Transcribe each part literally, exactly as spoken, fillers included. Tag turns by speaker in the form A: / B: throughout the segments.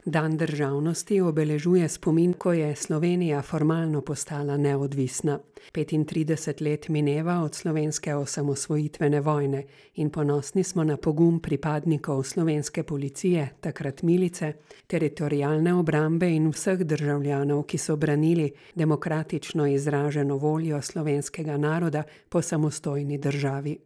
A: Dan državnosti obeležuje spomin, ko je Slovenija formalno postala neodvisna. petintrideset let mineva od slovenske osamosvojitvene vojne in ponosni smo na pogum pripadnikov slovenske policije, takrat milice, teritorialne obrambe in vseh državljanov, ki so branili demokratično izraženo voljo slovenskega naroda po samostojni državi.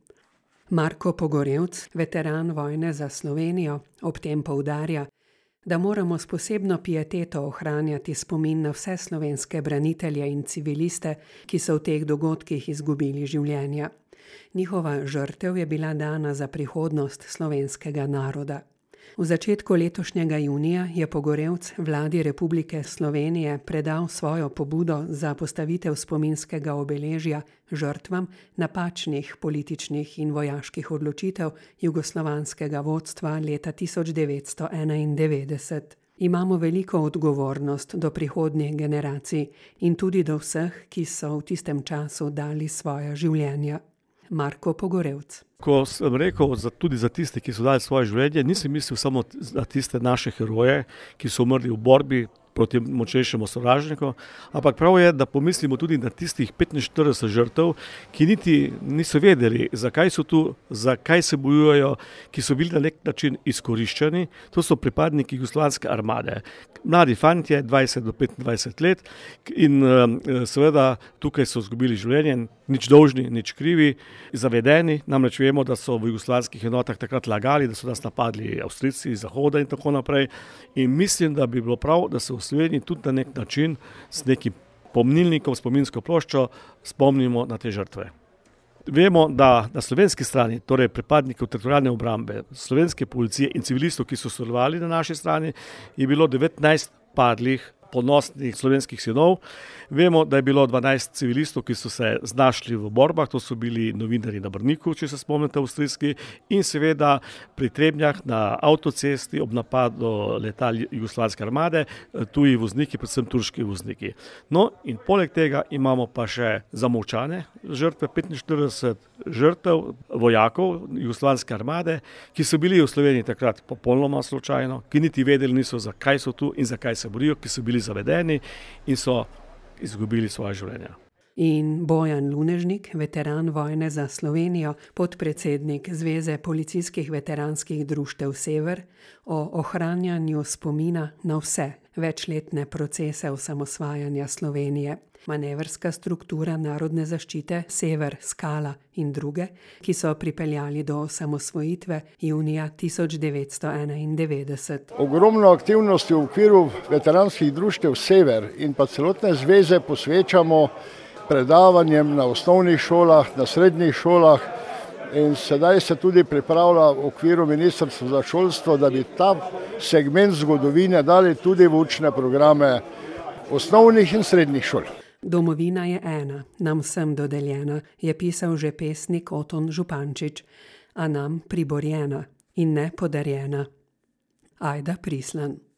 A: Marko Pogorevc, veteran vojne za Slovenijo, ob tem poudarja, da moramo s posebno pieteto ohranjati spomin na vse slovenske branitelje in civiliste, ki so v teh dogodkih izgubili življenja. Njihova žrtev je bila dana za prihodnost slovenskega naroda. V začetku letošnjega junija je Pogorevc Vladi Republike Slovenije predal svojo pobudo za postavitev spominskega obeležja žrtvam napačnih političnih in vojaških odločitev jugoslovanskega vodstva leta tisoč devetsto enaindevetdeset. Imamo veliko odgovornost do prihodnjih generacij in tudi do vseh, ki so v tistem času dali svoja življenja. Marko Pogorevc.
B: Ko sem rekel za, tudi za tiste, ki so dali svoje življenje, nisem mislil samo na tiste naše heroje, ki so umrli v borbi proti močnejšemu sovražniku, ampak prav je, da pomislimo tudi na tistih petinštirideset žrtev, ki niti niso vedeli, zakaj so tu, zakaj se bojujejo, ki so bili na nek način izkoriščeni. To so pripadniki jugoslovanske armade. Mladi fantje, dvajset do petindvajset let, in seveda tukaj so izgubili življenje, nič dolžni, nič krivi, zavedeni, namreč vemo, da so v jugoslovanskih enotah takrat lagali, da so nas napadli Avstrijci iz Zahoda in tako naprej. In mislim, da bi bilo prav, da se v Sloveniji tudi na nek način s nekim pomnilnikom, spominsko ploščo spomnimo na te žrtve. Vemo, da na slovenski strani, torej pripadnikov teritorialne obrambe, slovenske policije in civilistov, ki so sodelovali na naši strani, je bilo devetnajst padlih ponosnih slovenskih sinov. Vemo, da je bilo dvanajst civilistov, ki so se znašli v borbah, to so bili novinarji na Brniku, če se spomnite, avstrijski, in seveda pri Trebnjah na avtocesti ob napadu letal jugoslovanske armade, tuji vozniki, predvsem turški vozniki. No, in poleg tega imamo pa še zamolčane žrtve, petinštirideset žrtev vojakov jugoslovanske armade, ki so bili v Sloveniji takrat popolnoma slučajno, ki niti vedeli niso, zakaj so tu in zakaj se borijo, ki so bili zavedeni in so izgubili svoje življenja.
A: In Bojan Lunežnik, veteran vojne za Slovenijo, podpredsednik Zveze policijskih veteranskih društev Sever, o ohranjanju spomina na vse večletne procese osamosvajanja Slovenije, manevrska struktura narodne zaščite Sever, Skala in druge, ki so pripeljali do osamosvojitve junija tisoč devetsto enaindevetdeset.
C: Ogromno aktivnosti v okviru veteranskih društev Sever in pa celotne zveze posvečamo predavanjem na osnovnih šolah, na srednjih šolah, in sedaj se tudi pripravlja v okviru Ministrstva za šolstvo, da bi ta segment zgodovine dali tudi v učne programe osnovnih in srednjih šol.
A: Domovina je ena, nam vsem dodeljena, je pisal že pesnik Oton Župančič, a nam priborjena in ne podarjena. Ajda Prislan.